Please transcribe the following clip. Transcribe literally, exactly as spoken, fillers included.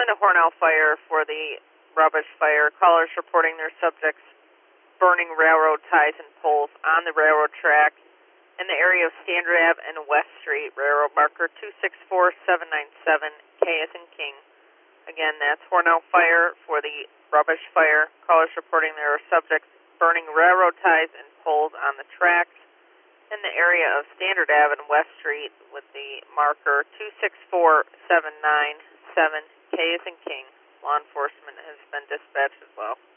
enforcement of Hornell Fire for the rubbish fire. Callers reporting their subjects burning railroad ties and poles on the railroad track in the area of Standard Ave and West Street. Railroad marker two six four seven nine seven, K as in King. Again, that's Hornell Fire for the rubbish fire. Callers reporting there are subjects burning railroad ties and poles on the tracks in the area of Standard Ave and West Street with the marker two six four seven nine seven, K as in King. Law enforcement has been dispatched as well.